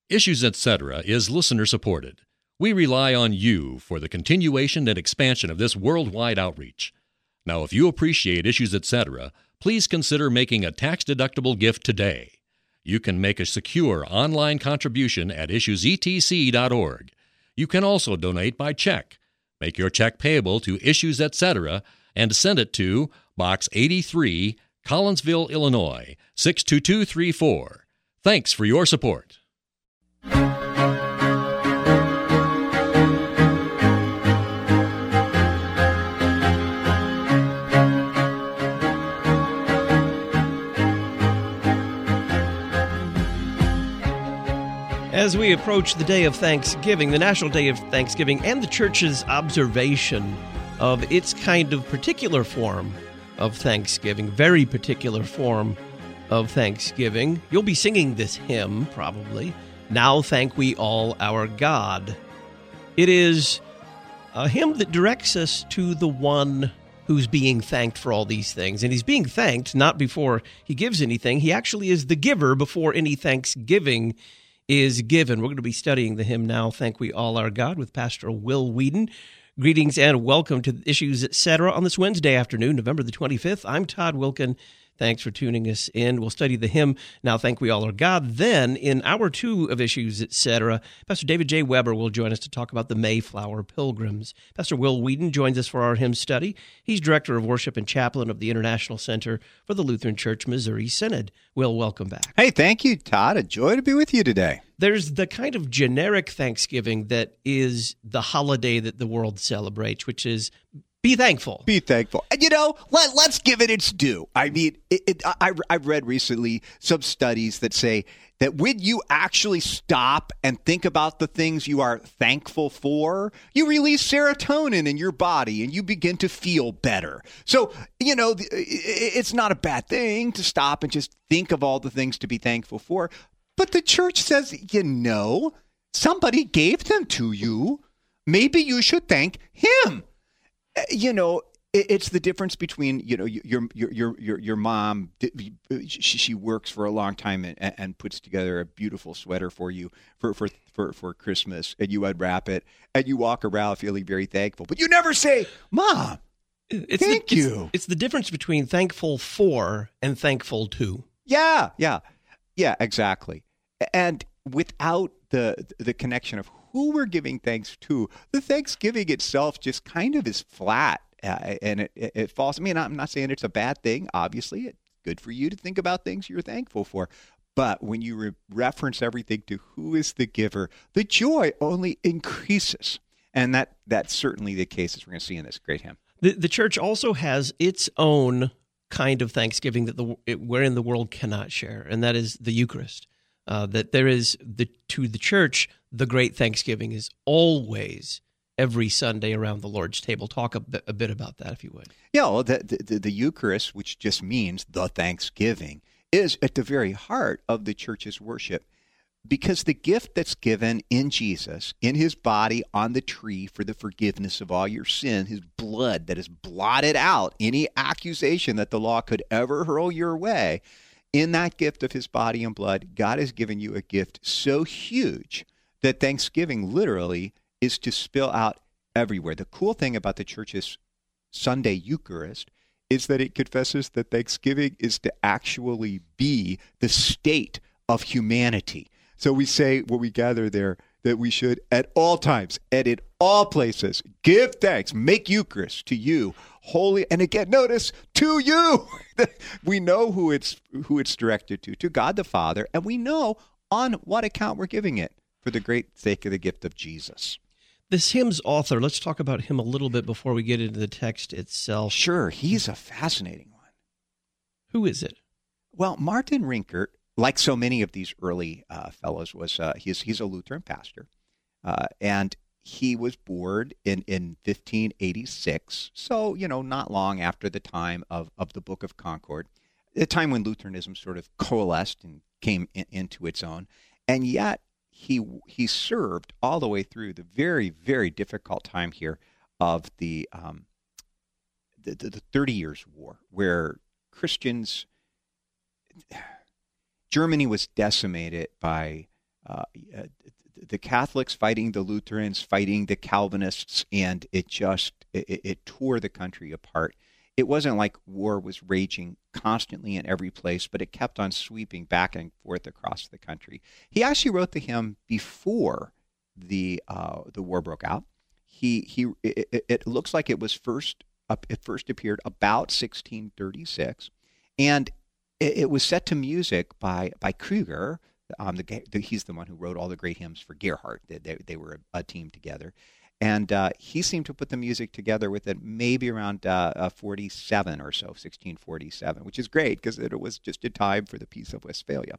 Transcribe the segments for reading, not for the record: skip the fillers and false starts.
Issues Etc. is listener-supported. We rely on you for the continuation and expansion of this worldwide outreach. Now, if you appreciate Issues Etc., please consider making a tax-deductible gift today. You can make a secure online contribution at issuesetc.org. You can also donate by check. Make your check payable to Issues Etc. and send it to Box 83, Collinsville, Illinois, 62234. Thanks for your support. As we approach the day of Thanksgiving, the National Day of Thanksgiving, and the Church's observation of its kind of particular form of Thanksgiving, very particular form of Thanksgiving, you'll be singing this hymn, probably, "Now Thank We All Our God." It is a hymn that directs us to the one who's being thanked for all these things. And he's being thanked not before he gives anything. He actually is the giver before any thanksgiving is given. We're going to be studying the hymn "Now Thank We All Our God" with Pastor Will Whedon. Greetings and welcome to Issues Etc. on this Wednesday afternoon, November the 25th. I'm Todd Wilkin. Thanks for tuning us in. We'll study the hymn "Now Thank We All Our God." Then, in hour 2 of Issues Etc., Pastor David J. Weber will join us to talk about the Mayflower Pilgrims. Pastor Will Whedon joins us for our hymn study. He's Director of Worship and Chaplain of the International Center for the Lutheran Church Missouri Synod. Will, welcome back. Hey, thank you, Todd. A joy to be with you today. There's the kind of generic Thanksgiving that is the holiday that the world celebrates, which is be thankful. Be thankful. And, let's give it its due. I mean, I've read recently some studies that say that when you actually stop and think about the things you are thankful for, you release serotonin in your body and you begin to feel better. So, it's not a bad thing to stop and just think of all the things to be thankful for. But the church says, somebody gave them to you. Maybe you should thank him. It's the difference between, your mom, she works for a long time and puts together a beautiful sweater for you for Christmas, and you unwrap it and you walk around feeling very thankful, but you never say, "Mom, thank you." It's the difference between thankful for and thankful to. Yeah, exactly. And without the connection of who we're giving thanks to, the Thanksgiving itself just kind of is flat, and it falls. I mean, I'm not saying it's a bad thing. Obviously, it's good for you to think about things you're thankful for. But when you reference everything to who is the giver, the joy only increases. And that's certainly the case, as we're going to see in this great hymn. The church also has its own kind of Thanksgiving wherein the world cannot share, and that is the Eucharist. That there is, to the church, the great Thanksgiving is always every Sunday around the Lord's table. Talk a bit about that, if you would. Yeah, well, the Eucharist, which just means the Thanksgiving, is at the very heart of the church's worship, because the gift that's given in Jesus, in his body on the tree for the forgiveness of all your sin, his blood that has blotted out any accusation that the law could ever hurl your way, in that gift of his body and blood, God has given you a gift so huge that Thanksgiving literally is to spill out everywhere. The cool thing about the church's Sunday Eucharist is that it confesses that Thanksgiving is to actually be the state of humanity. So we say when we gather there that we should at all times and in all places give thanks, make Eucharist to you, holy, and again, notice, to you. We know who it's directed to God the Father, and we know on what account we're giving it, for the great sake of the gift of Jesus. This hymn's author, let's talk about him a little bit before we get into the text itself. Sure, he's a fascinating one. Who is it? Well, Martin Rinkart, like so many of these early fellows, he's a Lutheran pastor, and he was born in 1586, so, not long after the time of the Book of Concord, the time when Lutheranism sort of coalesced and came into its own. And yet he served all the way through the very, very difficult time here of the 30 Years' War, where Christians, Germany was decimated by the Catholics fighting the Lutherans, fighting the Calvinists, and it tore the country apart. It wasn't like war was raging constantly in every place, but it kept on sweeping back and forth across the country. He actually wrote the hymn before the war broke out. It looks like it first appeared about 1636, and it was set to music by Krüger. He's the one who wrote all the great hymns for Gerhardt. They were a team together. And he seemed to put the music together with it maybe around 47 or so, 1647, which is great because it was just in time for the Peace of Westphalia.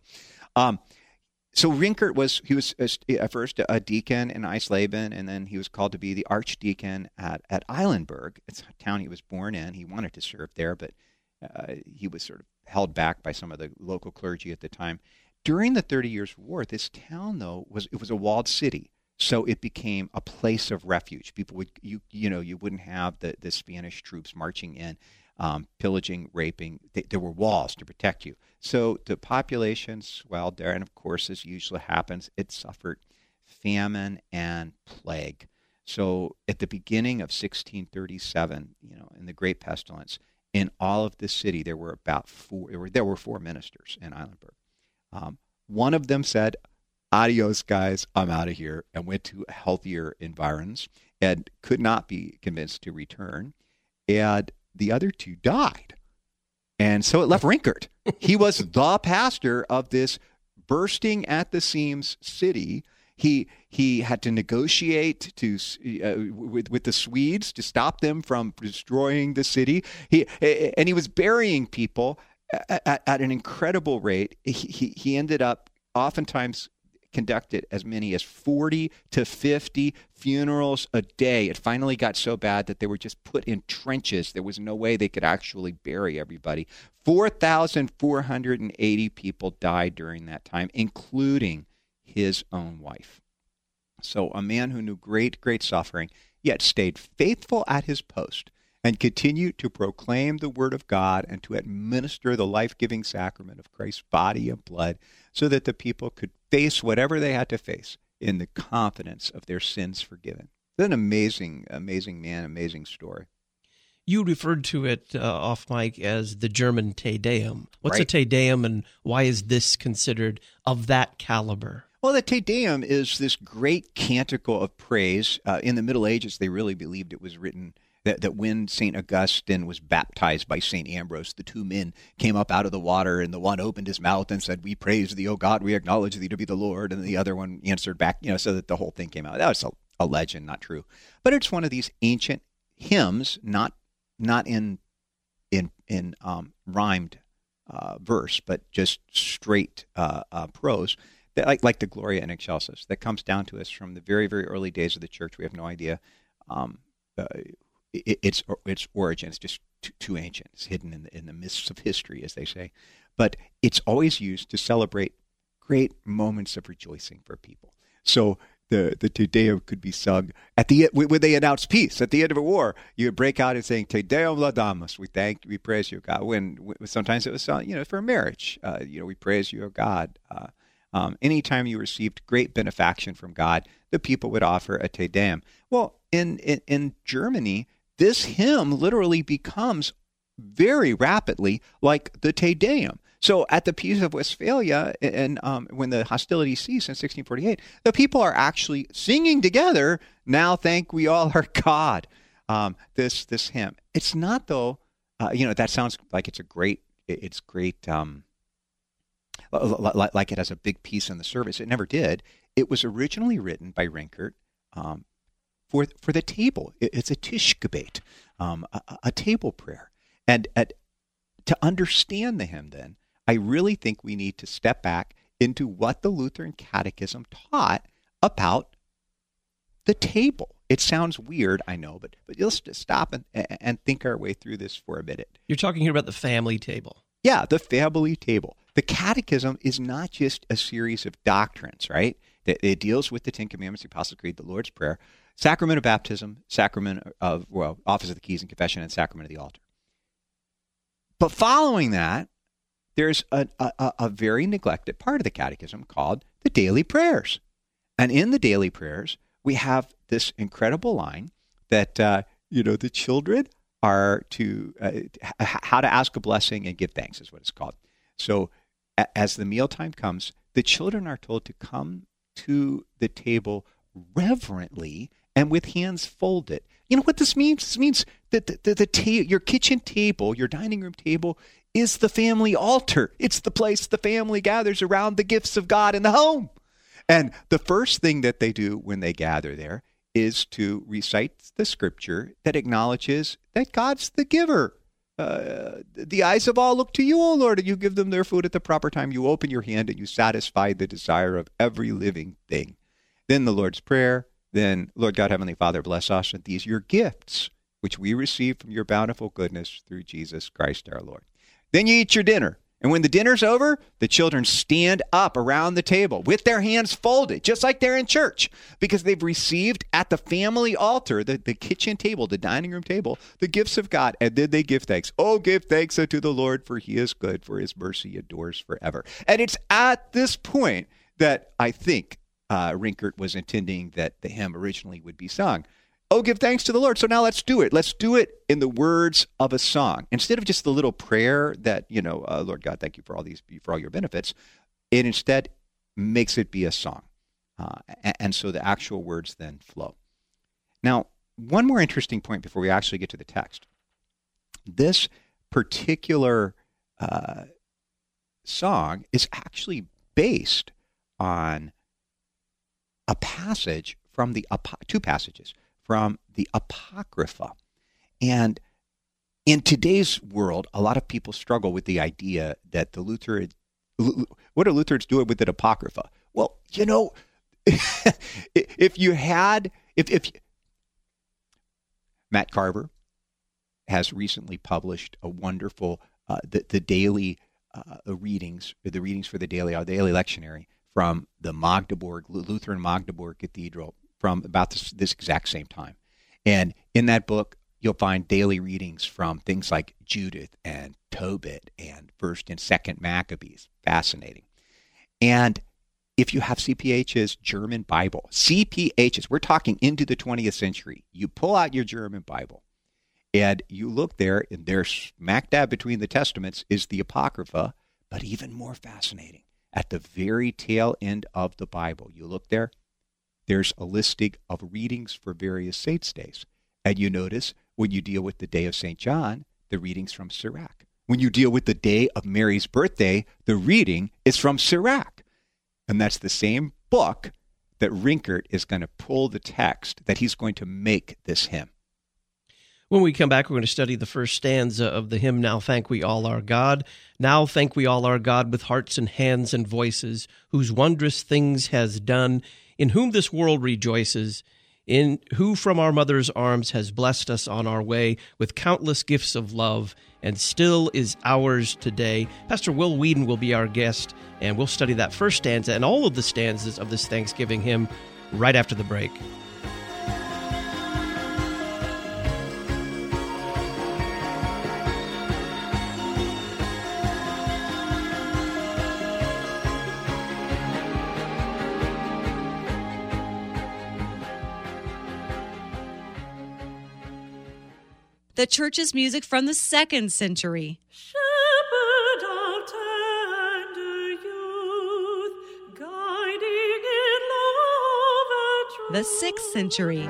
So Rinkert was at first a deacon in Eisleben, and then he was called to be the archdeacon at Eilenburg. It's a town he was born in. He wanted to serve there, but he was sort of held back by some of the local clergy at the time. During the 30 Years' War, this town, though, was a walled city. So it became a place of refuge. People would, you wouldn't have the Spanish troops marching in, pillaging, raping. There were walls to protect you. So the population swelled there, and of course, as usually happens, it suffered famine and plague. So at the beginning of 1637, in the Great Pestilence, in all of the city, there were four ministers in Eilenburg. One of them said, "Adios, guys, I'm out of here," and went to healthier environs and could not be convinced to return. And the other two died. And so it left Rinkert. He was the pastor of this bursting at the seams city. He had to negotiate with the Swedes to stop them from destroying the city. He was burying people at an incredible rate. He ended up oftentimes conducted as many as 40 to 50 funerals a day. It finally got so bad that they were just put in trenches. There was no way they could actually bury everybody. 4,480 people died during that time, including his own wife. So a man who knew great, great suffering, yet stayed faithful at his post and continued to proclaim the word of God and to administer the life-giving sacrament of Christ's body and blood so that the people could face whatever they had to face in the confidence of their sins forgiven. It's an amazing, amazing man, amazing story. You referred to it off mic as the German Te Deum. What's Right. a Te Deum, and why is this considered of that caliber? Well, the Te Deum is this great canticle of praise. In the Middle Ages, they really believed it was written that when St. Augustine was baptized by St. Ambrose, the two men came up out of the water, and the one opened his mouth and said, "We praise thee, O God, we acknowledge thee to be the Lord," and the other one answered back, so that the whole thing came out. That was a legend, not true. But it's one of these ancient hymns, not in rhymed verse, but just straight prose, that like the Gloria in Excelsis, that comes down to us from the very, very early days of the church. We have no idea its origin. It's just too ancient. It's hidden in the mists of history, as they say. But it's always used to celebrate great moments of rejoicing for people. So the Te Deum could be sung at the when they announce peace at the end of a war. You would break out and saying Te Deum laudamus. We praise you, God. When sometimes it was for a marriage. We praise you, O God. Anytime you received great benefaction from God, the people would offer a Te Deum. Well, in Germany, this hymn literally becomes very rapidly like the Te Deum. So at the Peace of Westphalia, and when the hostilities ceased in 1648, the people are actually singing together, "Now thank we all our God," this hymn. It's not, though, that sounds like it's great, like it has a big piece in the service. It never did. It was originally written by Rinkert for the table. It's a Tischgebet, a table prayer. And to understand the hymn, then, I really think we need to step back into what the Lutheran Catechism taught about the table. It sounds weird, I know, but let's just stop and think our way through this for a minute. You're talking here about the family table. Yeah, the family table. The Catechism is not just a series of doctrines, right? It deals with the Ten Commandments, the Apostles' Creed, the Lord's Prayer, sacrament of baptism, sacrament of, office of the keys and confession, and sacrament of the altar. But following that, there's a very neglected part of the Catechism called the daily prayers. And in the daily prayers, we have this incredible line that, the children are to, how to ask a blessing and give thanks is what it's called. So as the mealtime comes, the children are told to come to the table reverently and with hands folded. You know what this means? This means that your kitchen table, your dining room table, is the family altar. It's the place the family gathers around the gifts of God in the home. And the first thing that they do when they gather there is to recite the scripture that acknowledges that God's the giver. The eyes of all look to you, O Lord, and you give them their food at the proper time. You open your hand and you satisfy the desire of every living thing. Then the Lord's Prayer. Then, Lord God, Heavenly Father, bless us and these your gifts, which we receive from your bountiful goodness through Jesus Christ our Lord. Then you eat your dinner. And when the dinner's over, the children stand up around the table with their hands folded, just like they're in church, because they've received at the family altar, the kitchen table, the dining room table, the gifts of God, and then they give thanks. Oh, give thanks unto the Lord, for he is good, for his mercy endures forever. And it's at this point that I think Rinkert was intending that the hymn originally would be sung. Oh, give thanks to the Lord. So now let's do it. Let's do it in the words of a song. Instead of just the little prayer that, Lord God, thank you for all your benefits, it instead makes it be a song. And so the actual words then flow. Now, one more interesting point before we actually get to the text. This particular song is actually based on a passage from two passages from the Apocrypha. And in today's world, a lot of people struggle with the idea that what are Lutherans doing with the Apocrypha? Well, if Matt Carver has recently published a wonderful, the daily readings for the daily lectionary from the Lutheran Magdeburg Cathedral from about this exact same time. And in that book, you'll find daily readings from things like Judith and Tobit and 1st and 2nd Maccabees. Fascinating. And if you have CPH's German Bible, we're talking into the 20th century, you pull out your German Bible and you look there, and there smack dab between the Testaments is the Apocrypha, but even more fascinating, at the very tail end of the Bible, you look there, there's a listing of readings for various saints' days. And you notice when you deal with the day of St. John, the reading's from Sirach. When you deal with the day of Mary's birthday, the reading is from Sirach. And that's the same book that Rinkert is going to pull the text that he's going to make this hymn. When we come back, we're going to study the first stanza of the hymn, Now Thank We All Our God. Now thank we all our God with hearts and hands and voices, whose wondrous things has done, in whom this world rejoices, in who from our mother's arms has blessed us on our way with countless gifts of love, and still is ours today. Pastor Will Whedon will be our guest, and we'll study that first stanza and all of the stanzas of this Thanksgiving hymn right after the break. The church's music from the 2nd century. Shepherd of tender youth, guiding in love and truth. The 6th century.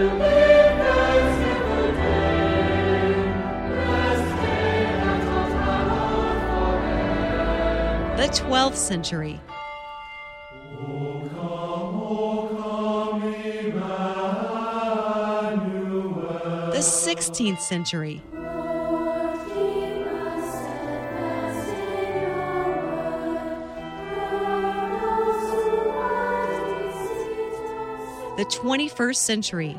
The 12th century. The 16th century. The 21st century.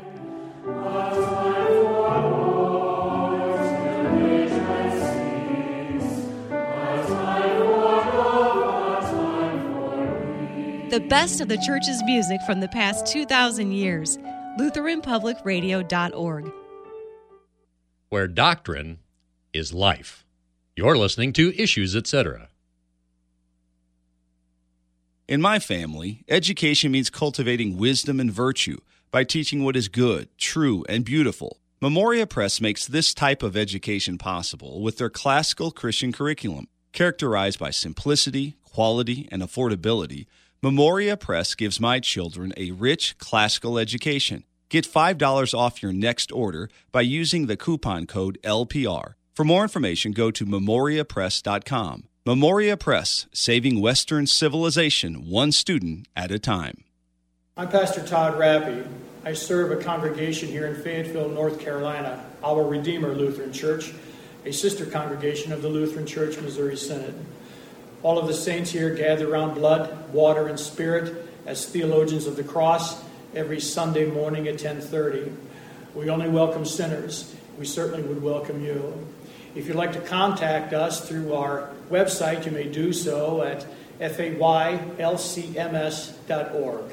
The best of the church's music from the past 2,000 years. LutheranPublicRadio.org. Where doctrine is life. You're listening to Issues, Etc. In my family, education means cultivating wisdom and virtue by teaching what is good, true, and beautiful. Memoria Press makes this type of education possible with their classical Christian curriculum. Characterized by simplicity, quality, and affordability, Memoria Press gives my children a rich classical education. Get $5 off your next order by using the coupon code LPR. For more information, go to memoriapress.com. Memoria Press, saving Western civilization one student at a time. I'm Pastor Todd Rappy. I serve a congregation here in Fayetteville, North Carolina, Our Redeemer Lutheran Church, a sister congregation of the Lutheran Church Missouri Synod. All of the saints here gather around blood, water, and spirit as theologians of the cross every Sunday morning at 10:30. We only welcome sinners. We certainly would welcome you. If you'd like to contact us through our website, you may do so at faylcms.org.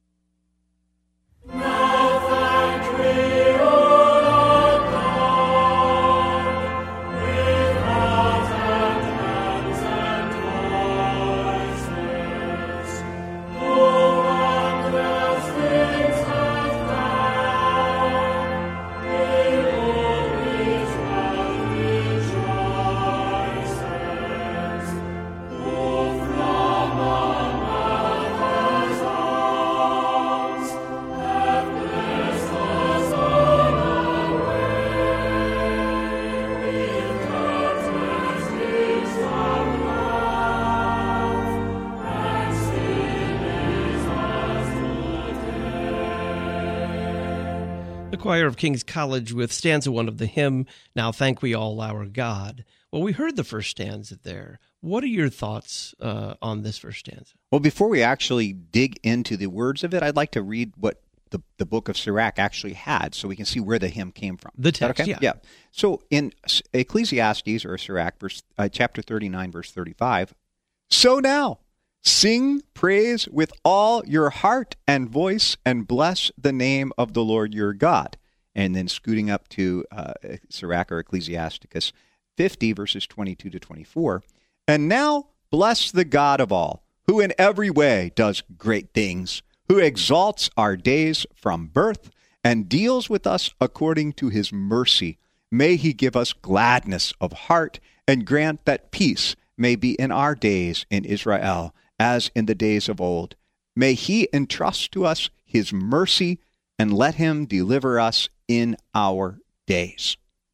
Choir of King's College with stanza 1 of the hymn, Now Thank We All Our God. Well, we heard the first stanza there. What are your thoughts on this first stanza? Well, before we actually dig into the words of it, I'd like to read what the book of Sirach actually had so we can see where the hymn came from. The text, okay? Yeah. So in Ecclesiastes, or Sirach, chapter 39, verse 35, so now, sing praise with all your heart and voice and bless the name of the Lord your God. And then scooting up to Sirach or Ecclesiasticus 50, verses 22 to 24. And now bless the God of all, who in every way does great things, who exalts our days from birth and deals with us according to his mercy. May he give us gladness of heart and grant that peace may be in our days in Israel, as in the days of old. May he entrust to us his mercy and let him deliver us in our days.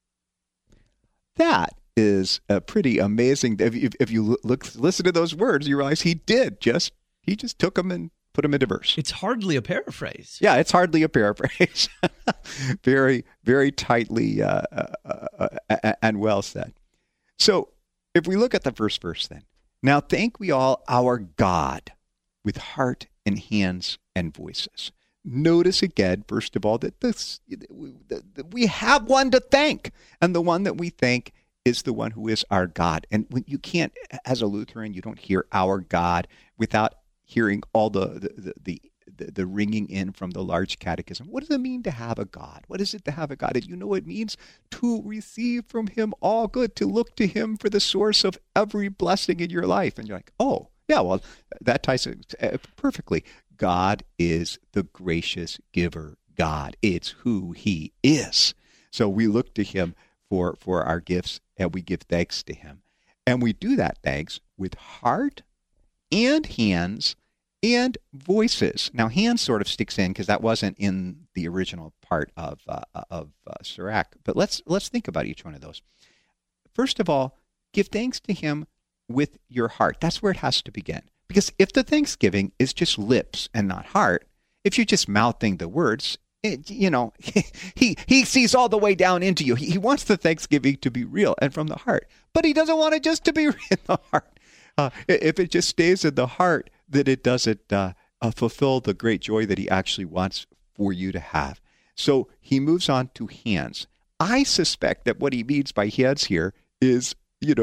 That is a pretty amazing. If you listen to those words, you realize he just took them and put them into verse. It's hardly a paraphrase. Yeah, it's hardly a paraphrase. Very, very tightly and well said. So if we look at the first verse then, now thank we all our God with heart and hands and voices. Notice again, first of all, that we have one to thank. And the one that we thank is the one who is our God. And when you can't, as a Lutheran, you don't hear our God without hearing all the ringing in from the large catechism. What does it mean to have a God? What is it to have a God? And you know it means to receive from him all good, to look to him for the source of every blessing in your life. And you're like, oh, yeah, well, that ties it perfectly. God is the gracious giver God. It's who he is. So we look to him for our gifts, and we give thanks to him. And we do that thanks with heart and hands and voices. Now, hands sort of sticks in because that wasn't in the original part of Sirach. But let's think about each one of those. First of all, give thanks to him with your heart. That's where it has to begin. Because if the thanksgiving is just lips and not heart, if you're just mouthing the words, he sees all the way down into you. He wants the thanksgiving to be real and from the heart. But he doesn't want it just to be in the heart. If it just stays in the heart, then it doesn't fulfill the great joy that he actually wants for you to have. So he moves on to hands. I suspect that what he means by hands here is,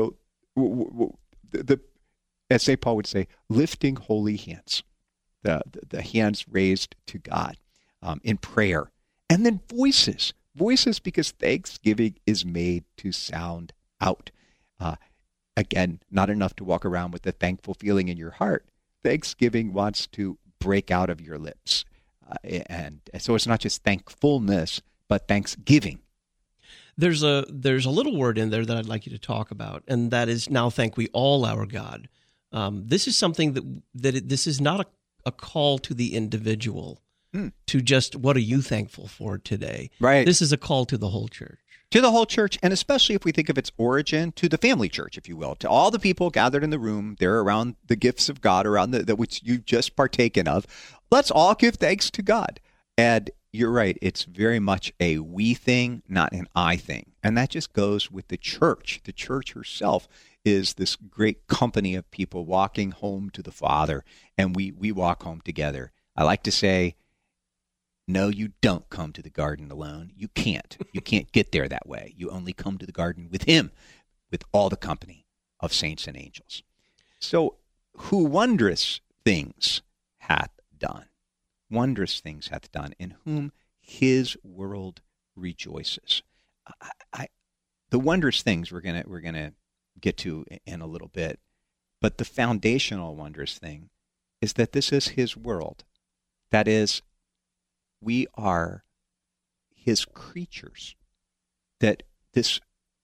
as St. Paul would say, lifting holy hands, the hands raised to God in prayer. And then voices because thanksgiving is made to sound out. Again, not enough to walk around with a thankful feeling in your heart, Thanksgiving wants to break out of your lips. And so it's not just thankfulness, but thanksgiving. There's a little word in there that I'd like you to talk about, and that is now thank we all our God. This is something this is not a call to the individual to just what are you thankful for today. Right. This is a call to the whole church. To the whole church, and especially if we think of its origin, to the family church, if you will, to all the people gathered in the room there around the gifts of God, around the which you've just partaken of. Let's all give thanks to God. And you're right, it's very much a we thing, not an I thing. And that just goes with the church. The church herself is this great company of people walking home to the Father, and we walk home together. I like to say, no, you don't come to the garden alone. You can't. You can't get there that way. You only come to the garden with him, with all the company of saints and angels. So, who wondrous things hath done. Wondrous things hath done, in whom his world rejoices. The wondrous things we're gonna get to in a little bit, but the foundational wondrous thing is that this is his world. That is, we are his creatures. That this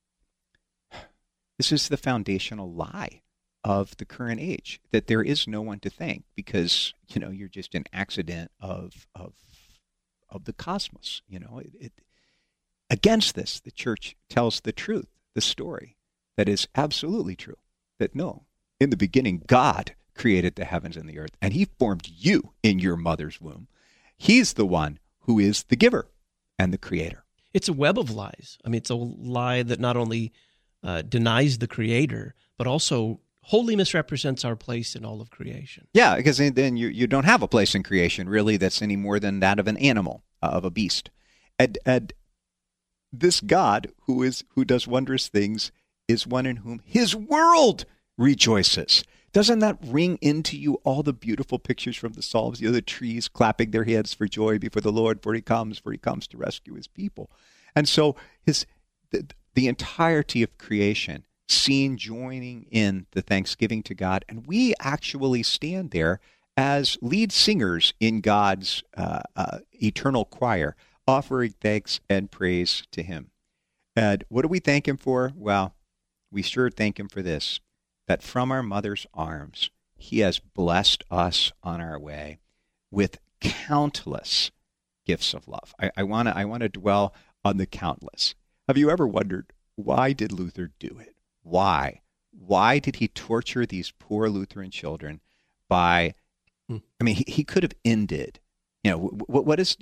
is the foundational lie of the current age, that there is no one to thank because, you're just an accident of the cosmos. Against this, the church tells the truth, the story that is absolutely true, that no, in the beginning, God created the heavens and the earth, and he formed you in your mother's womb. He's the one who is the giver and the creator. It's a web of lies. I mean, it's a lie that not only denies the creator, but also wholly misrepresents our place in all of creation. Yeah, because then you don't have a place in creation, really, that's any more than that of an animal, of a beast. And this God who does wondrous things is one in whom his world rejoices. Doesn't that ring into you all the beautiful pictures from the Psalms? The trees clapping their hands for joy before the Lord, for he comes to rescue his people. And so the entirety of creation seen joining in the thanksgiving to God, and we actually stand there as lead singers in God's eternal choir, offering thanks and praise to him. And what do we thank him for? Well, we sure thank him for this, that from our mother's arms, he has blessed us on our way with countless gifts of love. I want to dwell on the countless. Have you ever wondered, why did Luther do it? Why? Why did he torture these poor Lutheran children by, I mean, he could have ended, what does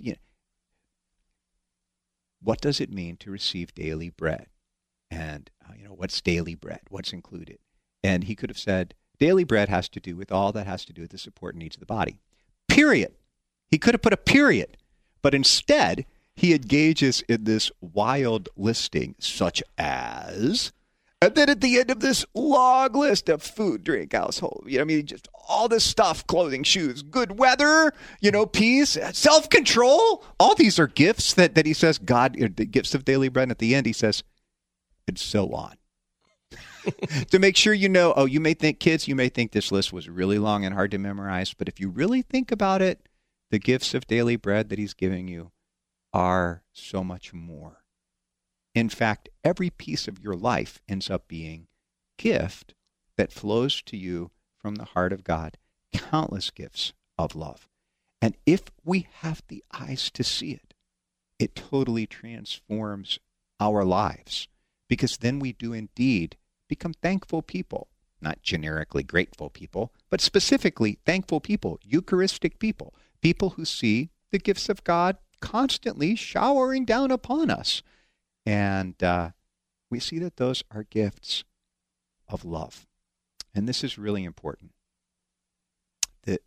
it mean to receive daily bread? And, what's daily bread? What's included? And he could have said, daily bread has to do with all that has to do with the support needs of the body. Period. He could have put a period. But instead, he engages in this wild listing, such as, and then at the end of this long list of food, drink, household, just all this stuff, clothing, shoes, good weather, peace, self-control. All these are gifts that he says, God, the gifts of daily bread. And at the end, he says, and so on. To make sure you may think, kids, you may think this list was really long and hard to memorize, but if you really think about it, the gifts of daily bread that he's giving you are so much more. In fact, every piece of your life ends up being gift that flows to you from the heart of God, countless gifts of love. And if we have the eyes to see it, it totally transforms our lives, because then we do indeed become thankful people, not generically grateful people, but specifically thankful people, Eucharistic people, people who see the gifts of God constantly showering down upon us. And we see that those are gifts of love. And this is really important. That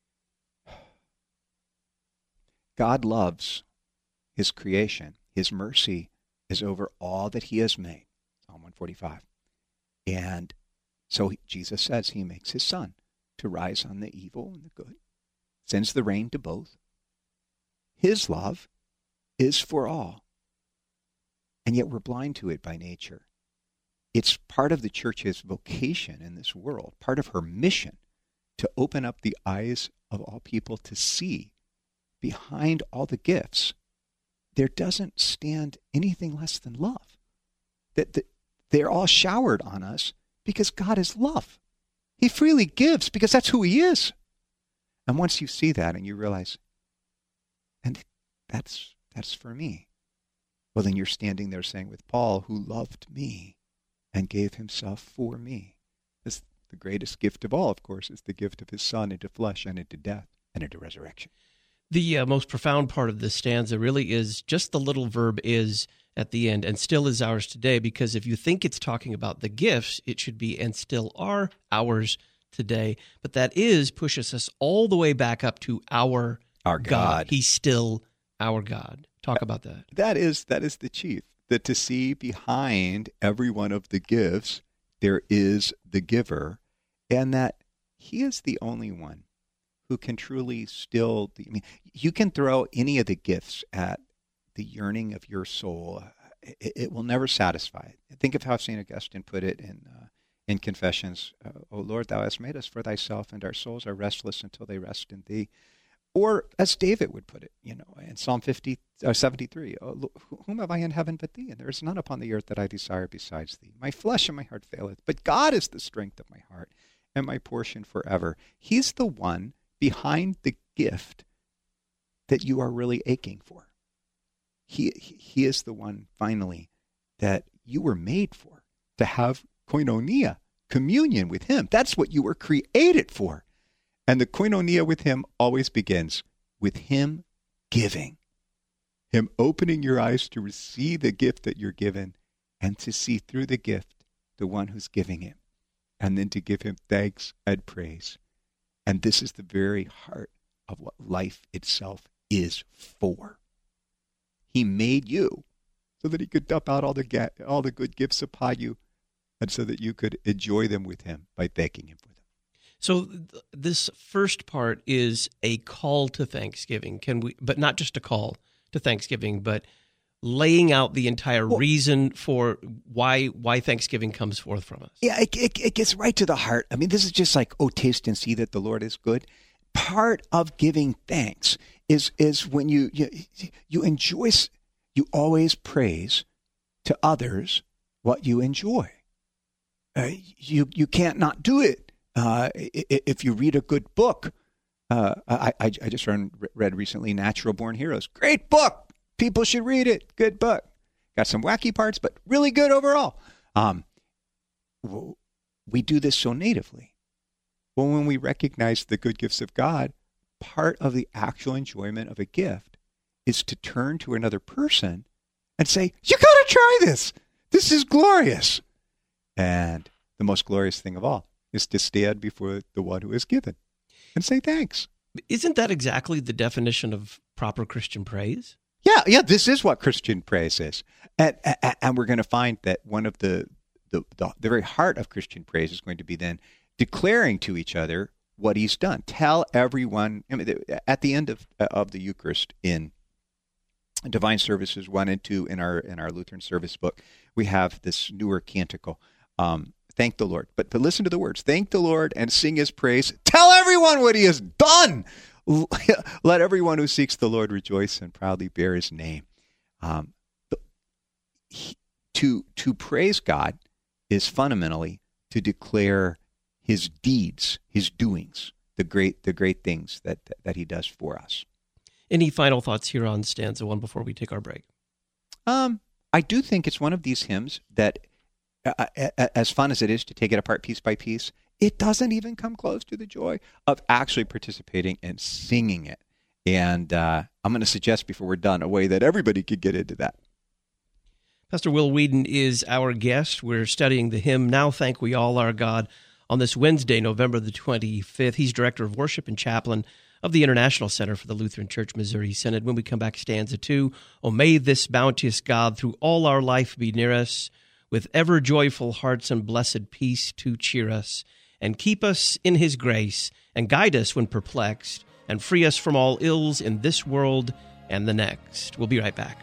God loves his creation. His mercy is over all that he has made. Psalm 145. And so Jesus says he makes his sun to rise on the evil and the good, sends the rain to both. His love is for all. And yet we're blind to it by nature. It's part of the church's vocation in this world, part of her mission to open up the eyes of all people to see behind all the gifts, there doesn't stand anything less than love. That they're all showered on us because God is love. He freely gives because that's who he is. And once you see that and you realize, and that's for me, well, then you're standing there saying with Paul, who loved me and gave himself for me. This, the greatest gift of all, of course, is the gift of his Son into flesh and into death and into resurrection. The most profound part of this stanza really is just the little verb is at the end, and still is ours today, because if you think it's talking about the gifts, it should be and still are ours today. But that is pushes us all the way back up to our God. He's still our God. Talk about that. That is the chief, that to see behind every one of the gifts, there is the giver, and that he is the only one who can truly still, you can throw any of the gifts at the yearning of your soul. It will never satisfy it. Think of how St. Augustine put it in Confessions. O Lord, thou hast made us for thyself, and our souls are restless until they rest in thee. Or as David would put it, in Psalm 73, whom have I in heaven but thee? And there is none upon the earth that I desire besides thee. My flesh and my heart faileth, but God is the strength of my heart and my portion forever. He's the one behind the gift that you are really aching for. He is the one, finally, that you were made for, to have koinonia, communion with him. That's what you were created for. And the koinonia with him always begins with him giving, him opening your eyes to receive the gift that you're given and to see through the gift the one who's giving it, and then to give him thanks and praise. And this is the very heart of what life itself is for. He made you so that he could dump out all the good gifts upon you, and so that you could enjoy them with him by thanking him for them. So this first part is a call to thanksgiving. But not just a call to thanksgiving, but laying out the entire reason for why Thanksgiving comes forth from us. Yeah, it gets right to the heart. I mean, this is just like, taste and see that the Lord is good. Part of giving thanks is when you enjoy, you always praise to others what you enjoy. You can't not do it. If you read a good book, I just read recently Natural Born Heroes. Great book. People should read it. Good book. Got some wacky parts, but really good overall. We do this so natively. Well, when we recognize the good gifts of God, part of the actual enjoyment of a gift is to turn to another person and say, you got to try this. This is glorious. And the most glorious thing of all is to stand before the one who is given and say thanks. Isn't that exactly the definition of proper Christian praise? Yeah, this is what Christian praise is. And we're going to find that one of the very heart of Christian praise is going to be then declaring to each other what he's done. Tell everyone, at the end of the Eucharist in Divine Services 1 and 2 in our Lutheran service book, we have this newer canticle, thank the Lord. But listen to the words, thank the Lord and sing his praise. Tell everyone what he has done. Let everyone who seeks the Lord rejoice and proudly bear his name. To praise God is fundamentally to declare his deeds, his doings, the great things that he does for us. Any final thoughts here on stanza 1 before we take our break? I do think it's one of these hymns that, as fun as it is to take it apart piece by piece, it doesn't even come close to the joy of actually participating and singing it. And I'm going to suggest before we're done a way that everybody could get into that. Pastor Will Weedon is our guest. We're studying the hymn, Now Thank We All Our God, on this Wednesday, November the 25th. He's Director of Worship and Chaplain of the International Center for the Lutheran Church Missouri Synod. When we come back, stanza 2, O may this bounteous God through all our life be near us, with ever joyful hearts and blessed peace to cheer us, and keep us in his grace, and guide us when perplexed, and free us from all ills in this world and the next. We'll be right back.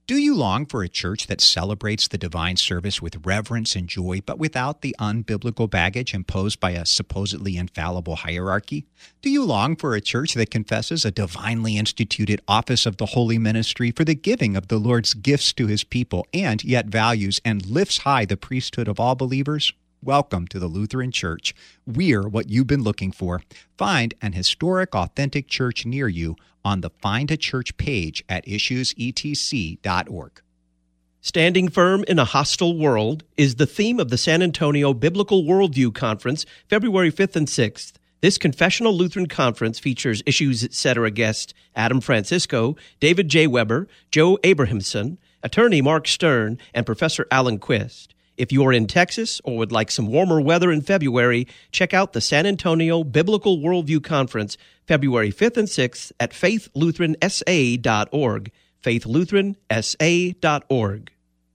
Do you long for a church that celebrates the divine service with reverence and joy, but without the unbiblical baggage imposed by a supposedly infallible hierarchy? Do you long for a church that confesses a divinely instituted office of the holy ministry for the giving of the Lord's gifts to his people, and yet values and lifts high the priesthood of all believers? Welcome to the Lutheran Church. We're what you've been looking for. Find an historic, authentic church near you on the Find a Church page at issuesetc.org. Standing Firm in a Hostile World is the theme of the San Antonio Biblical Worldview Conference, February 5th and 6th. This confessional Lutheran conference features Issues Etc. guests Adam Francisco, David J. Weber, Joe Abrahamson, attorney Mark Stern, and Professor Alan Quist. If you are in Texas or would like some warmer weather in February, check out the San Antonio Biblical Worldview Conference, February 5th and 6th at faithlutherans.org, faithlutherans.org.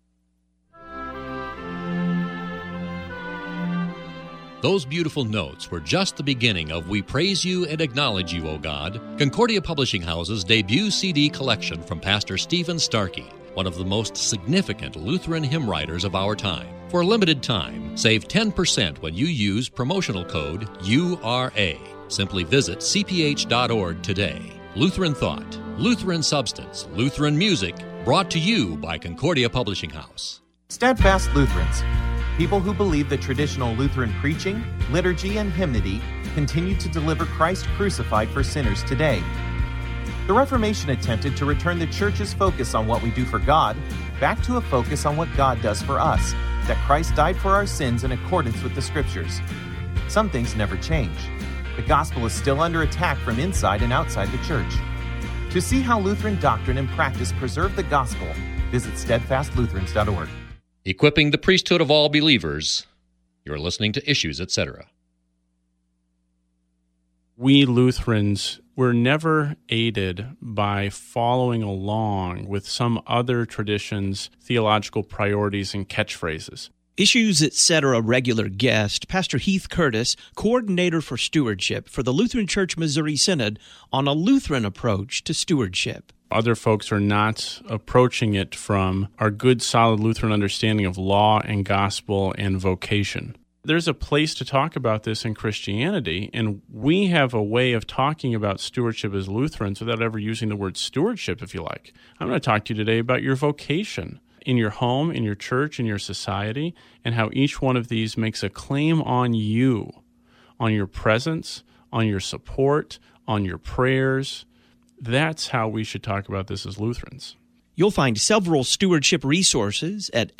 Those beautiful notes were just the beginning of We Praise You and Acknowledge You, O God, Concordia Publishing House's debut CD collection from Pastor Stephen Starkey, one of the most significant Lutheran hymn writers of our time. For a limited time, save 10% when you use promotional code URA. Simply visit cph.org today. Lutheran Thought, Lutheran Substance, Lutheran Music, brought to you by Concordia Publishing House. Steadfast Lutherans, people who believe that traditional Lutheran preaching, liturgy, and hymnody continue to deliver Christ crucified for sinners today. The Reformation attempted to return the Church's focus on what we do for God back to a focus on what God does for us, that Christ died for our sins in accordance with the Scriptures. Some things never change. The gospel is still under attack from inside and outside the Church. To see how Lutheran doctrine and practice preserve the gospel, visit steadfastlutherans.org. Equipping the priesthood of all believers. You're listening to Issues, Etc. We Lutherans were never aided by following along with some other tradition's theological priorities and catchphrases. Issues Etc. regular guest, Pastor Heath Curtis, coordinator for stewardship for the Lutheran Church Missouri Synod, on a Lutheran approach to stewardship. Other folks are not approaching it from our good, solid Lutheran understanding of law and gospel and vocation. There's a place to talk about this in Christianity, and we have a way of talking about stewardship as Lutherans without ever using the word stewardship, if you like. I'm going to talk to you today about your vocation in your home, in your church, in your society, and how each one of these makes a claim on you, on your presence, on your support, on your prayers. That's how we should talk about this as Lutherans. You'll find several stewardship resources at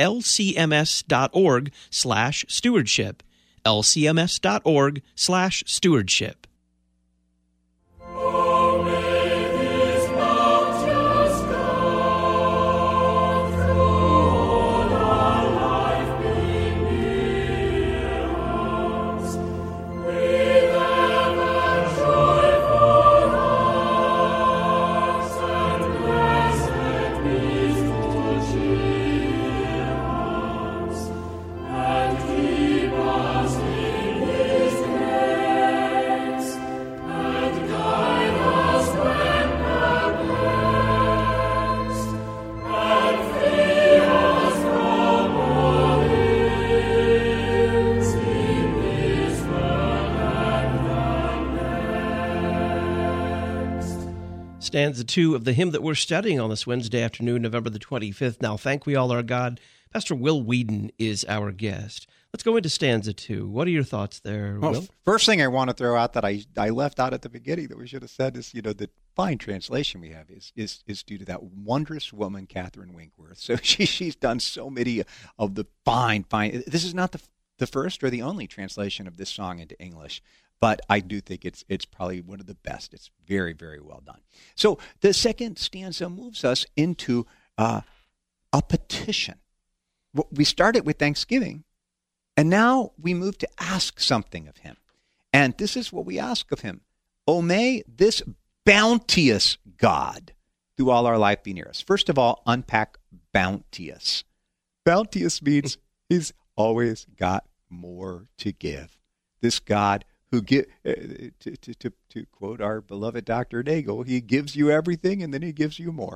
lcms.org/stewardship, lcms.org/stewardship. Stanza 2 of the hymn that we're studying on this Wednesday afternoon, November the 25th. Now, thank we all our God. Pastor Will Whedon is our guest. Let's go into stanza 2. What are your thoughts there, Will? First thing I want to throw out that I left out at the beginning that we should have said is, the fine translation we have is due to that wondrous woman, Catherine Winkworth. So she's done so many of the fine. This is not the first or the only translation of this song into English, but I do think it's probably one of the best. It's very, very well done. So the second stanza moves us into a petition. We started with thanksgiving, and now we move to ask something of him. And this is what we ask of him. Oh, may this bounteous God through all our life be near us. First of all, unpack bounteous. Bounteous means he's always got more to give. This God who to quote our beloved Dr. Nagel, he gives you everything and then he gives you more.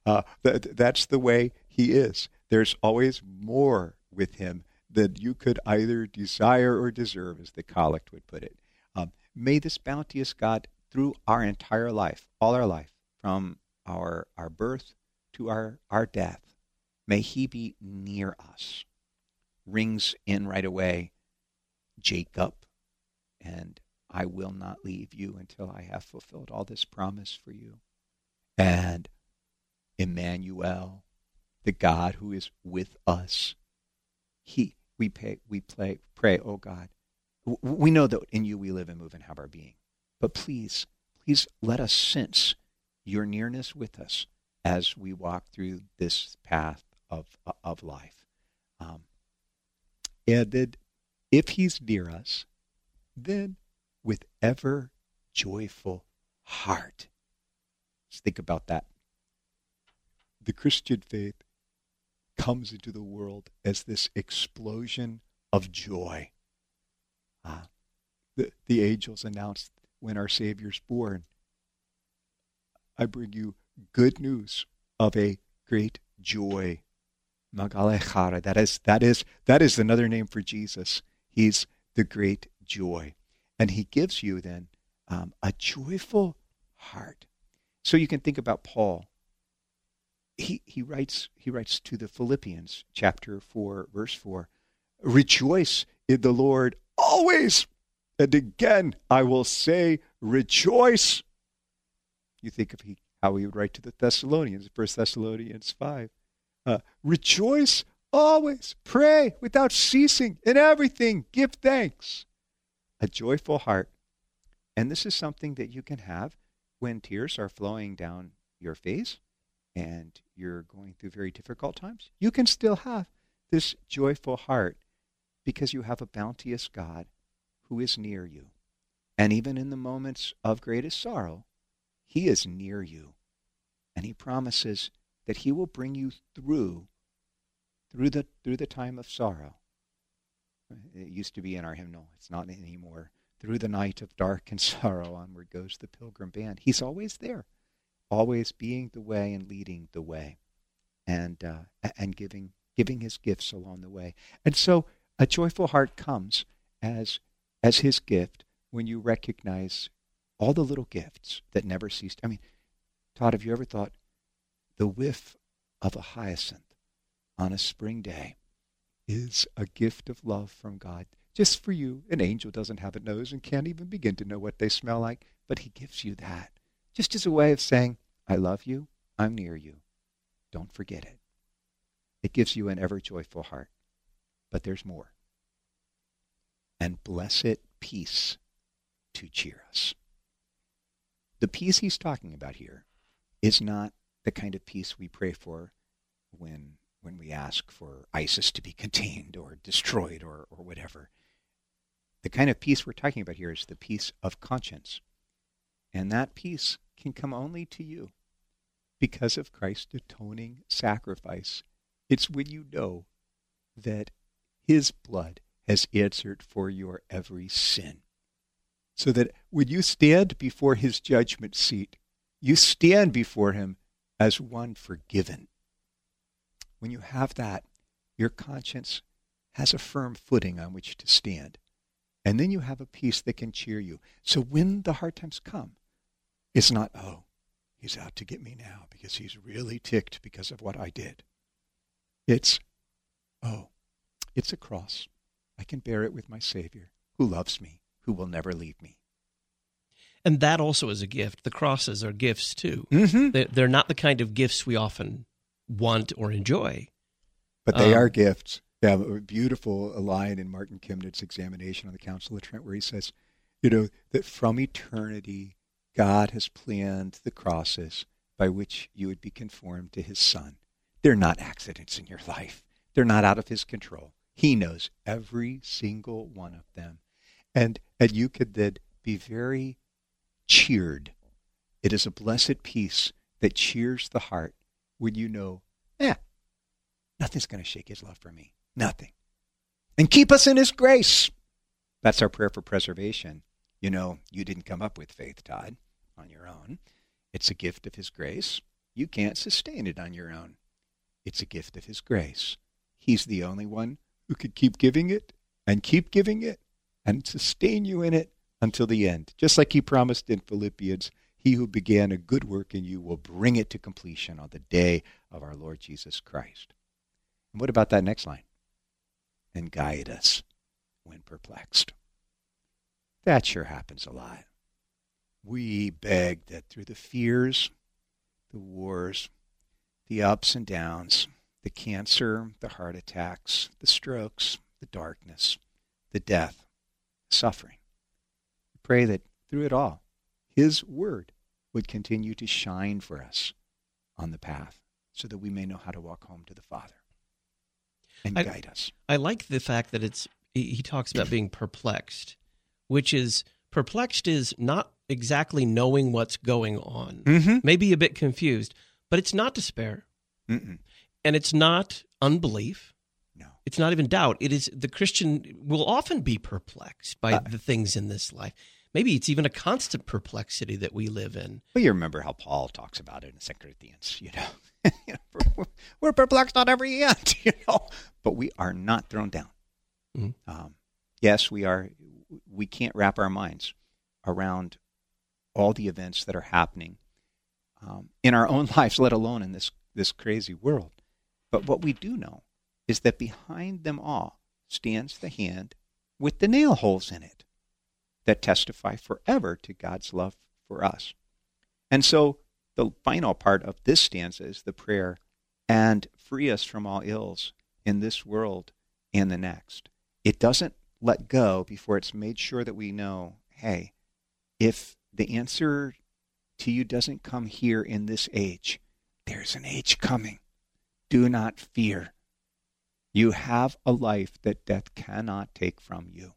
That's the way he is. There's always more with him than you could either desire or deserve, as the collect would put it. May this bounteous God, through our entire life, all our life, from our birth to our death, may he be near us. Rings in right away, Jacob, and I will not leave you until I have fulfilled all this promise for you. And Emmanuel, the God who is with us. We pray, oh God. We know that in you we live and move and have our being. But please let us sense your nearness with us as we walk through this path of life. And then if he's near us, then with ever joyful heart. Let's think about that. The Christian faith comes into the world as this explosion of joy. The angels announced when our Savior's born, I bring you good news of a great joy. Magalechara. That is another name for Jesus. He's the great joy. And he gives you then a joyful heart. So you can think about Paul. He writes to the Philippians, chapter 4, verse 4, rejoice in the Lord always. And again, I will say, rejoice. You think of how he would write to the Thessalonians, 1 Thessalonians 5. Rejoice always. Pray without ceasing. In everything, give thanks. A joyful heart. And this is something that you can have when tears are flowing down your face and you're going through very difficult times. You can still have this joyful heart because you have a bounteous God who is near you. And even in the moments of greatest sorrow, he is near you. And he promises that he will bring you through the time of sorrow. It used to be in our hymnal. It's not anymore. Through the night of dark and sorrow, onward goes the pilgrim band. He's always there, always being the way and leading the way, and giving his gifts along the way. And so a joyful heart comes as his gift when you recognize all the little gifts that never ceased. I mean, Todd, have you ever thought the whiff of a hyacinth on a spring day is a gift of love from God just for you? An angel doesn't have a nose and can't even begin to know what they smell like, but he gives you that just as a way of saying, I love you, I'm near you. Don't forget it. It gives you an ever joyful heart. But there's more. And blessed peace to cheer us. The peace he's talking about here is not the kind of peace we pray for when we ask for ISIS to be contained or destroyed or whatever. The kind of peace we're talking about here is the peace of conscience. And that peace can come only to you because of Christ's atoning sacrifice. It's when you know that his blood has answered for your every sin. So that when you stand before his judgment seat, you stand before him as one forgiven. When you have that, your conscience has a firm footing on which to stand. And then you have a peace that can cheer you. So when the hard times come, it's not, oh, he's out to get me now because he's really ticked because of what I did. It's, oh, it's a cross. I can bear it with my Savior who loves me, who will never leave me. And that also is a gift. The crosses are gifts too. Mm-hmm. They're not the kind of gifts we often want or enjoy. But they are gifts. They have a beautiful line in Martin Kimnit's examination on the Council of Trent where he says, that from eternity, God has planned the crosses by which you would be conformed to his Son. They're not accidents in your life. They're not out of his control. He knows every single one of them. And you could then be very cheered. It is a blessed peace that cheers the heart when you know, nothing's going to shake his love for me. Nothing. And keep us in his grace. That's our prayer for preservation. You didn't come up with faith, Todd, on your own. It's a gift of his grace. You can't sustain it on your own. It's a gift of his grace. He's the only one who could keep giving it and sustain you in it until the end. Just like he promised in Philippians, he who began a good work in you will bring it to completion on the day of our Lord Jesus Christ. And what about that next line? And guide us when perplexed. That sure happens a lot. We beg that through the fears, the wars, the ups and downs, the cancer, the heart attacks, the strokes, the darkness, the death, the suffering. We pray that through it all, his word would continue to shine for us on the path so that we may know how to walk home to the Father and guide us. I like the fact that he talks about being perplexed, which is, perplexed is not exactly knowing what's going on. Maybe a bit confused, but it's not despair. And it's not unbelief. No. It's not even doubt. It is, the Christian will often be perplexed by the things in this life. Maybe it's even a constant perplexity that we live in. Well, you remember how Paul talks about it in 2 Corinthians, we're perplexed on every end, but we are not thrown down. Yes, we are. We can't wrap our minds around all the events that are happening in our own lives, let alone in this crazy world. But what we do know is that behind them all stands the hand with the nail holes in it that testify forever to God's love for us. And so the final part of this stanza is the prayer, and free us from all ills in this world and the next. It doesn't let go before it's made sure that we know, hey, if the answer to you doesn't come here in this age, there's an age coming. Do not fear. You have a life that death cannot take from you.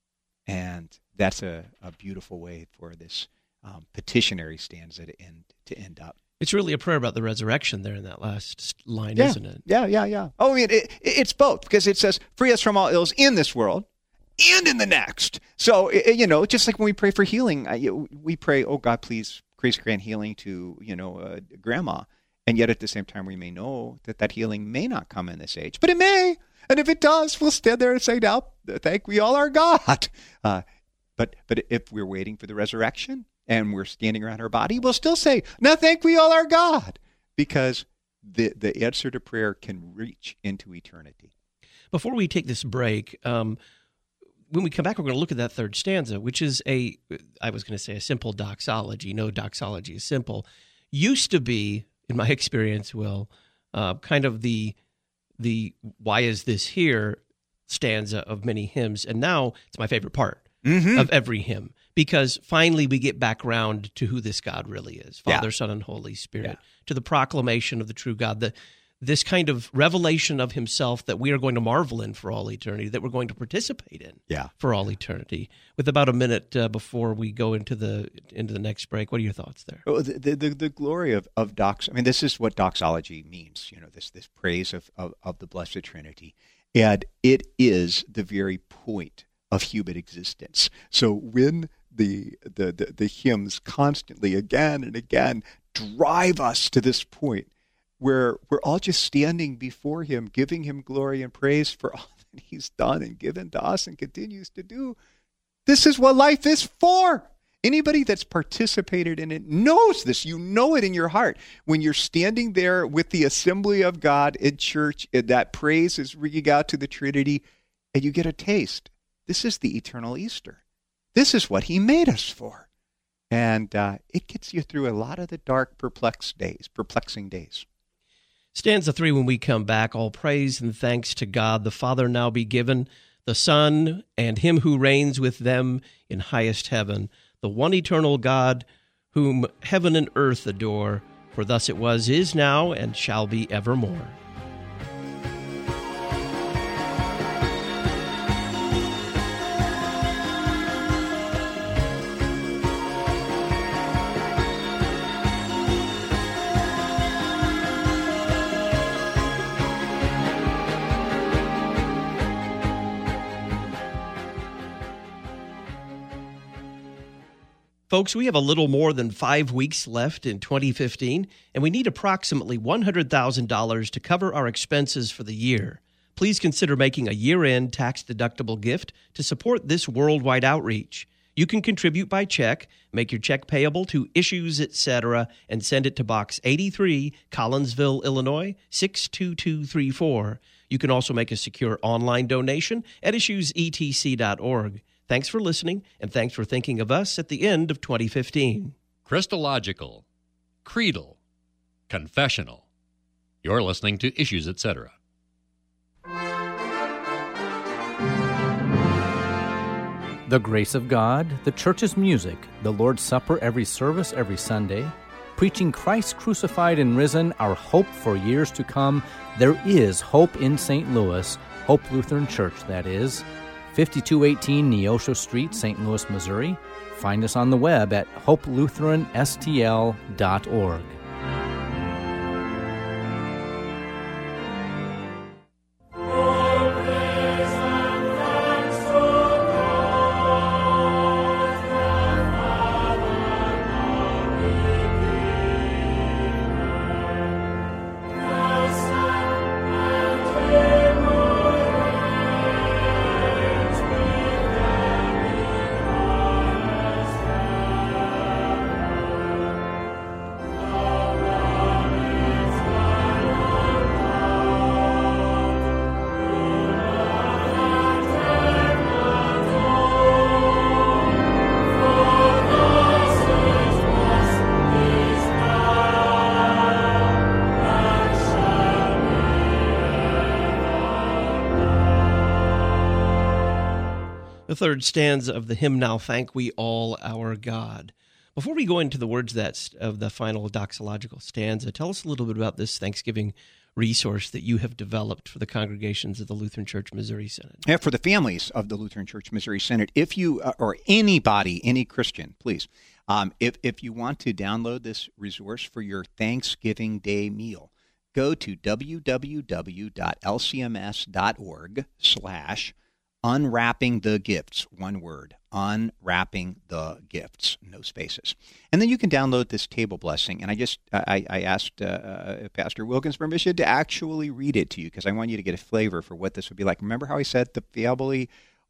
And that's a beautiful way for this petitionary stanza to end up. It's really a prayer about the resurrection there in that last line, isn't it? Yeah. Oh, I mean, it's both, because it says, free us from all ills in this world and in the next. So, just like when we pray for healing, we pray, oh God, please grant healing to, grandma. And yet at the same time, we may know that healing may not come in this age, but it may. And if it does, we'll stand there and say, now, thank we all our God. But if we're waiting for the resurrection and we're standing around her body, we'll still say, now thank we all our God, because the answer to prayer can reach into eternity. Before we take this break, when we come back, we're going to look at that third stanza, which is a simple doxology. No doxology is simple. Used to be, in my experience, Will, kind of the why is this here stanza of many hymns. And now it's my favorite part of every hymn, because finally we get back round to who this God really is, Father, Son, and Holy Spirit, to the proclamation of the true God, this kind of revelation of himself that we are going to marvel in for all eternity, that we're going to participate in for all eternity. With about a minute before we go into the next break, what are your thoughts there? Oh, the glory of dox. I mean, this is what doxology means. This praise of the Blessed Trinity, and it is the very point of human existence. So when the hymns constantly, again and again, drive us to this point, where we're all just standing before him, giving him glory and praise for all that he's done and given to us and continues to do. This is what life is for. Anybody that's participated in it knows this. You know it in your heart. When you're standing there with the assembly of God in church, and that praise is ringing out to the Trinity, and you get a taste. This is the eternal Easter. This is what he made us for. And it gets you through a lot of the dark, perplexing days. Stanza 3, when we come back, all praise and thanks to God the Father now be given, the Son, and him who reigns with them in highest heaven, the one eternal God, whom heaven and earth adore, for thus it was, is now, and shall be evermore. Folks, we have a little more than 5 weeks left in 2015, and we need approximately $100,000 to cover our expenses for the year. Please consider making a year-end tax-deductible gift to support this worldwide outreach. You can contribute by check, make your check payable to Issues, Etc., and send it to Box 83, Collinsville, Illinois, 62234. You can also make a secure online donation at issuesetc.org. Thanks for listening, and thanks for thinking of us at the end of 2015. Christological, creedal, confessional. You're listening to Issues, Etc. The grace of God, the church's music, the Lord's Supper every service every Sunday, preaching Christ crucified and risen, our hope for years to come. There is hope in St. Louis, Hope Lutheran Church, that is. 5218 Neosho Street, St. Louis, Missouri. Find us on the web at hopelutheranstl.org. The third stanza of the hymn, Now Thank We All Our God. Before we go into the words of the final doxological stanza, tell us a little bit about this Thanksgiving resource that you have developed for the congregations of the Lutheran Church Missouri Synod. Yeah, for the families of the Lutheran Church Missouri Synod, if you, or anybody, any Christian, please, if you want to download this resource for your Thanksgiving Day meal, go to www.lcms.org/Unwrapping the Gifts, one word, Unwrapping the Gifts, no spaces. And then you can download this table blessing. And I asked Pastor Wilkins permission to actually read it to you because I want you to get a flavor for what this would be like. Remember how I said the family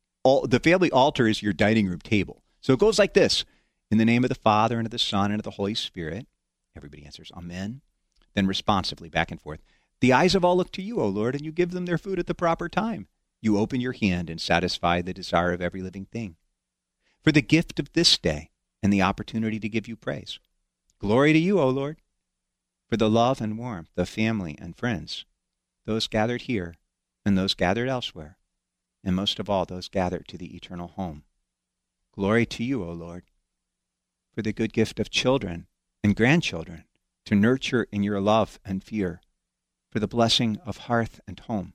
altar is your dining room table. So it goes like this. In the name of the Father, and of the Son, and of the Holy Spirit. Everybody answers, Amen. Then responsively, back and forth. The eyes of all look to you, O Lord, and you give them their food at the proper time. You open your hand and satisfy the desire of every living thing. For the gift of this day and the opportunity to give you praise. Glory to you, O Lord, for the love and warmth of family and friends, those gathered here and those gathered elsewhere, and most of all, those gathered to the eternal home. Glory to you, O Lord, for the good gift of children and grandchildren to nurture in your love and fear, for the blessing of hearth and home.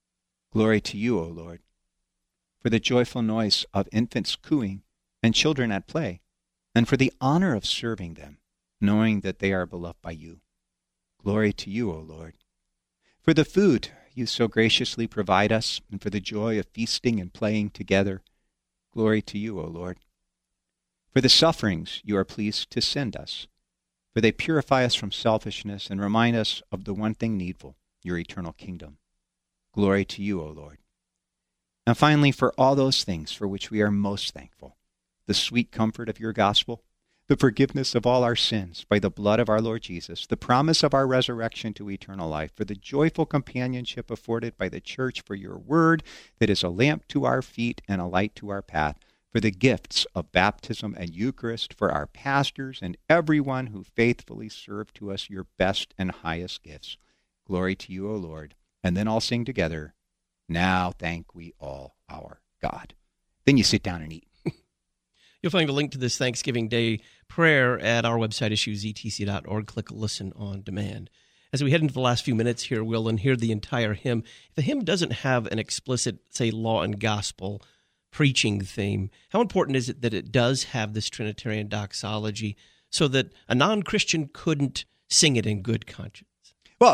Glory to you, O Lord, for the joyful noise of infants cooing and children at play, and for the honor of serving them, knowing that they are beloved by you. Glory to you, O Lord, for the food you so graciously provide us, and for the joy of feasting and playing together. Glory to you, O Lord, for the sufferings you are pleased to send us, for they purify us from selfishness and remind us of the one thing needful, your eternal kingdom. Glory to you, O Lord. And finally, for all those things for which we are most thankful, the sweet comfort of your gospel, the forgiveness of all our sins by the blood of our Lord Jesus, the promise of our resurrection to eternal life, for the joyful companionship afforded by the church, for your word that is a lamp to our feet and a light to our path, for the gifts of baptism and Eucharist, for our pastors and everyone who faithfully served to us your best and highest gifts. Glory to you, O Lord. And then all sing together, Now Thank We All Our God. Then you sit down and eat. You'll find a link to this Thanksgiving Day prayer at our website, issuesetc.org. Click Listen on Demand. As we head into the last few minutes here, Will, and hear the entire hymn, if the hymn doesn't have an explicit, say, law and gospel preaching theme, how important is it that it does have this Trinitarian doxology so that a non-Christian couldn't sing it in good conscience? Well,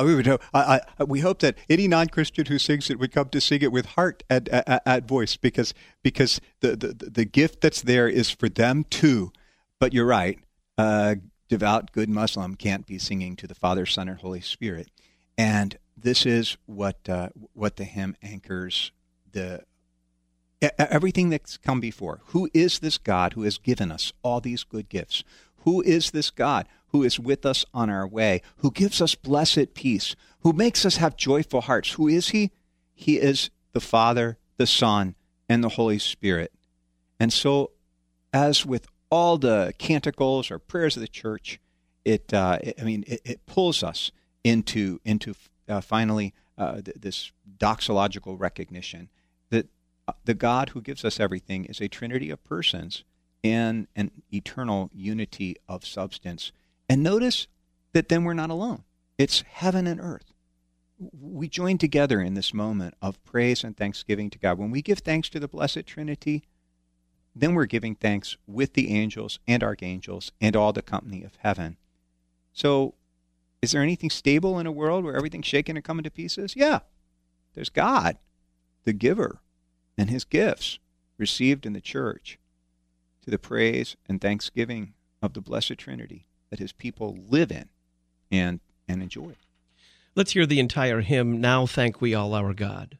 we hope that any non-Christian who sings it would come to sing it with heart at voice, because the gift that's there is for them too, But you're right. Devout, good Muslim can't be singing to the Father, Son, and Holy Spirit. And this is what the hymn anchors everything that's come before. Who is this God who has given us all these good gifts? Who is this God who is with us on our way, who gives us blessed peace, who makes us have joyful hearts? Who is he? He is the Father, the Son, and the Holy Spirit. And so, as with all the canticles or prayers of the church, it pulls us into finally this doxological recognition that the God who gives us everything is a trinity of persons in an eternal unity of substance. And notice that then we're not alone. It's heaven and earth. We join together in this moment of praise and thanksgiving to God. When we give thanks to the Blessed Trinity, then we're giving thanks with the angels and archangels and all the company of heaven. So, is there anything stable in a world where everything's shaken and coming to pieces? Yeah. There's God, the giver, and his gifts received in the church to the praise and thanksgiving of the Blessed Trinity that his people live in and enjoy. Let's hear the entire hymn, Now Thank We All Our God.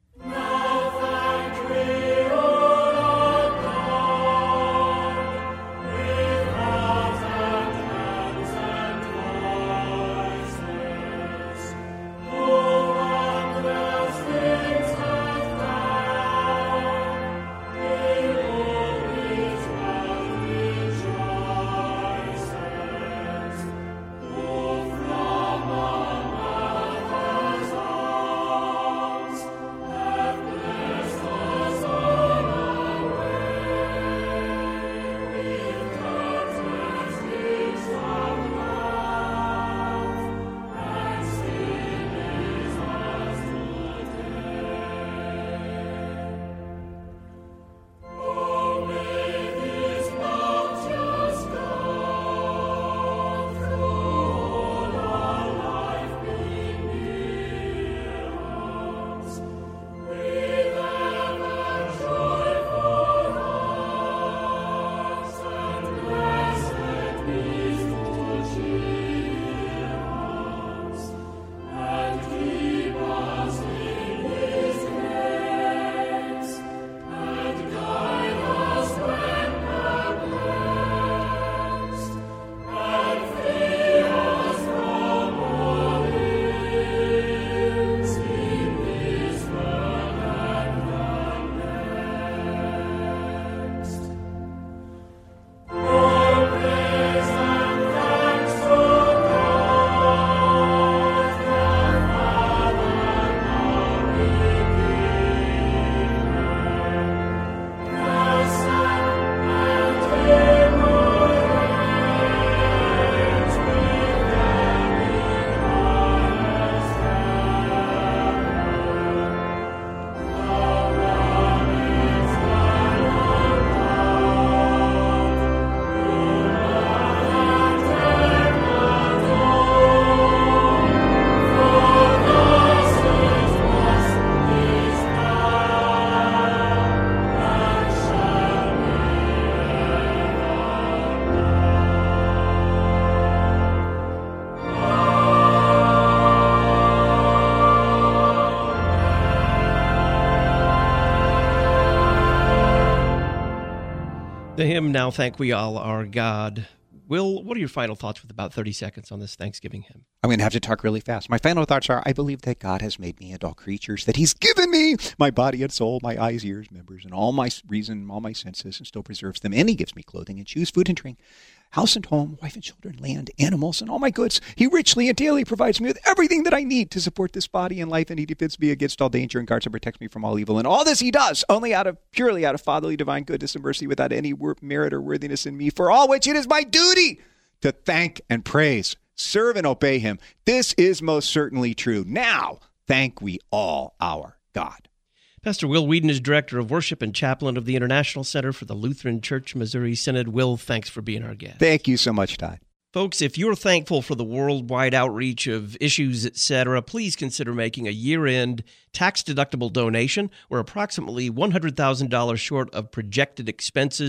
The hymn, Now Thank We All Our God. Will, what are your final thoughts with about 30 seconds on this Thanksgiving hymn? I'm going to have to talk really fast. My final thoughts are, I believe that God has made me and all creatures, that he's given me my body and soul, my eyes, ears, members, and all my reason, all my senses, and still preserves them. And he gives me clothing and shoes, food and drink, house and home, wife and children, land, animals, and all my goods. He richly and daily provides me with everything that I need to support this body and life, and he defends me against all danger and guards and protects me from all evil. And all this he does only purely out of fatherly divine goodness and mercy, without any merit or worthiness in me, for all which it is my duty to thank and praise, serve and obey him. This is most certainly true. Now, thank we all our God. Pastor Will Weedon is Director of Worship and Chaplain of the International Center for the Lutheran Church Missouri Synod. Will, thanks for being our guest. Thank you so much, Todd. Folks, if you're thankful for the worldwide outreach of issues, etc., please consider making a year-end tax-deductible donation. We're approximately $100,000 short of projected expenses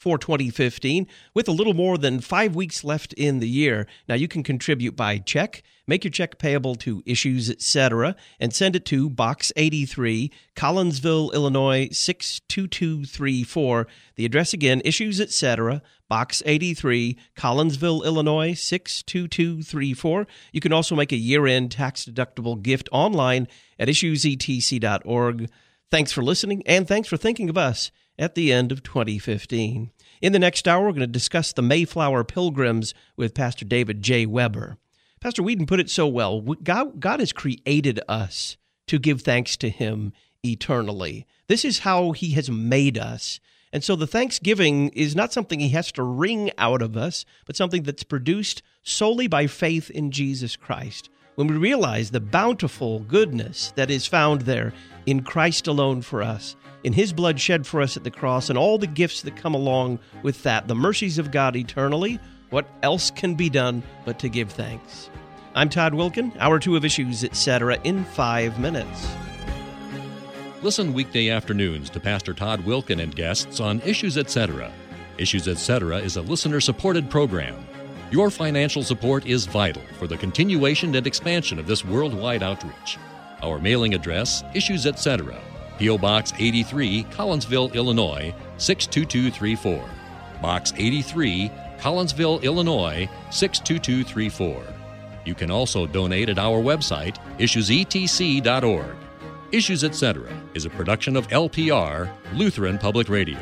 for 2015, with a little more than 5 weeks left in the year. Now, you can contribute by check. Make your check payable to Issues, Etc., and send it to Box 83, Collinsville, Illinois, 62234. The address again, Issues, Etc., Box 83, Collinsville, Illinois, 62234. You can also make a year-end tax-deductible gift online at issuesetc.org. Thanks for listening, and thanks for thinking of us at the end of 2015. In the next hour, we're going to discuss the Mayflower Pilgrims with Pastor David J. Weber. Pastor Whedon put it so well. God has created us to give thanks to Him eternally. This is how He has made us. And so the thanksgiving is not something He has to wring out of us, but something that's produced solely by faith in Jesus Christ. When we realize the bountiful goodness that is found there in Christ alone for us, in His blood shed for us at the cross, and all the gifts that come along with that, the mercies of God eternally, what else can be done but to give thanks? I'm Todd Wilkin, Hour 2 of Issues, Etc. in 5 minutes. Listen weekday afternoons to Pastor Todd Wilkin and guests on Issues, Etc. Issues, Etc. is a listener-supported program. Your financial support is vital for the continuation and expansion of this worldwide outreach. Our mailing address, Issues, Etc., P.O. Box 83, Collinsville, Illinois, 62234. Box 83, Collinsville, Illinois, 62234. You can also donate at our website, issuesetc.org. Issues, Etc. is a production of LPR, Lutheran Public Radio.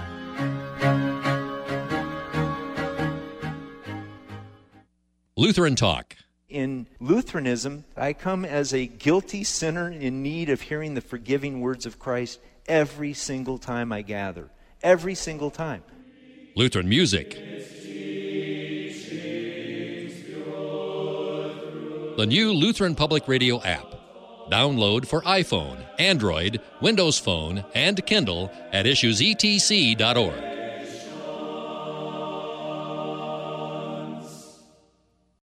Lutheran Talk. In Lutheranism, I come as a guilty sinner in need of hearing the forgiving words of Christ every single time I gather. Every single time. Lutheran music. The new Lutheran Public Radio app. Download for iPhone, Android, Windows Phone, and Kindle at issuesetc.org.